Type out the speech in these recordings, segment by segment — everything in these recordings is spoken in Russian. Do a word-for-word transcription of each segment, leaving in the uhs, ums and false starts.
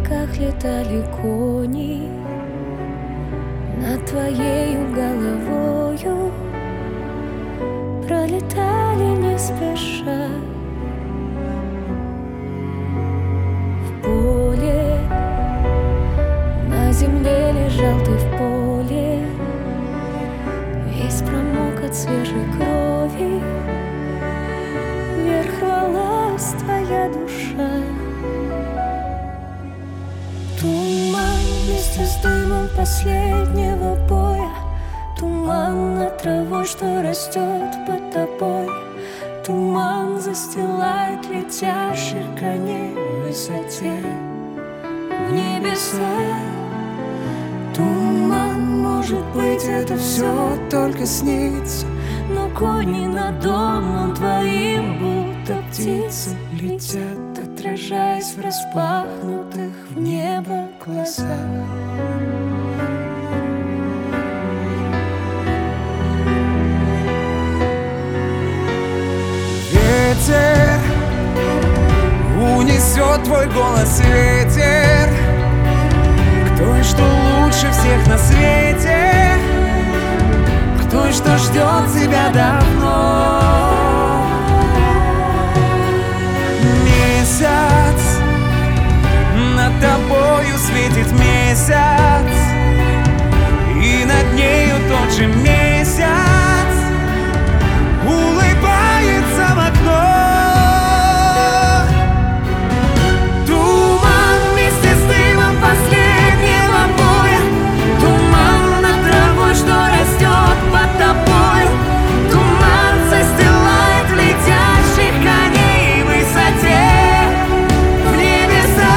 облаках летали кони над твоею головою, пролетали не спеша. В поле, на земле лежал ты в поле, весь промок от свежей крови. Вверх рвалась твоя душа. Туман вместе с дымом последнего боя, туман над травой, что растет под тобой. Туман застилает летящих коней в высоте, в небеса. Туман, может быть, это все только снится, но кони над домом твоим будто птицы летят, отражаясь в распахнутых в небо глазах. Ветер унесет твой голос, ветер, кто и что лучше всех на свете, кто и что ждет тебя давно. Месяц, над тобою светит месяц, и над нею тот же месяц улыбается в окно. Туман вместе с дымом последнего боя, туман над травой, что растет под тобою. Туман застилает летящих коней в высоте, в небеса.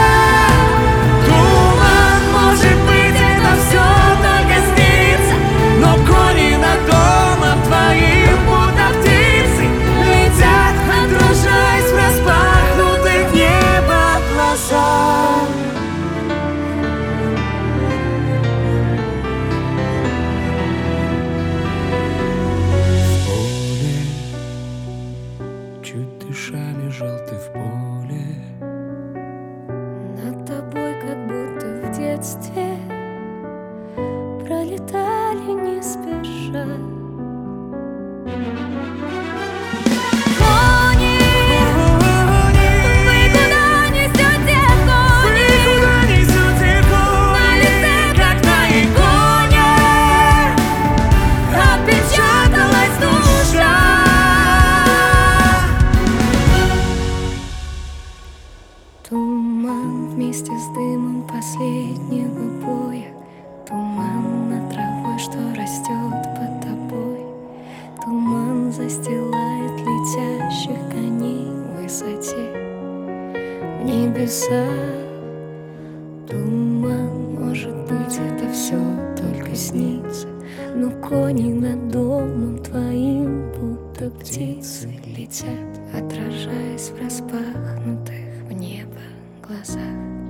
Туман, может быть, это все только снится, но кони над домом твоим будто птицы летят, отражаясь в распахнутых в небо глазах. В поле, чуть дыша, лежал ты в поле. Над тобой, как будто в детстве, пролетали не спеша. Кони, вы куда несете кони? Куда несете кони? На лице, как на иконе, отпечаталась душа. Туман вместе с дымом последнего боя, туман над травой, что растет под тобой. Туман застилает летящих коней в высоте, в небеса. Туман, может быть, это все только снится, но кони над домом твоим будто птицы летят, отражаясь в распахнутых в небо глазах.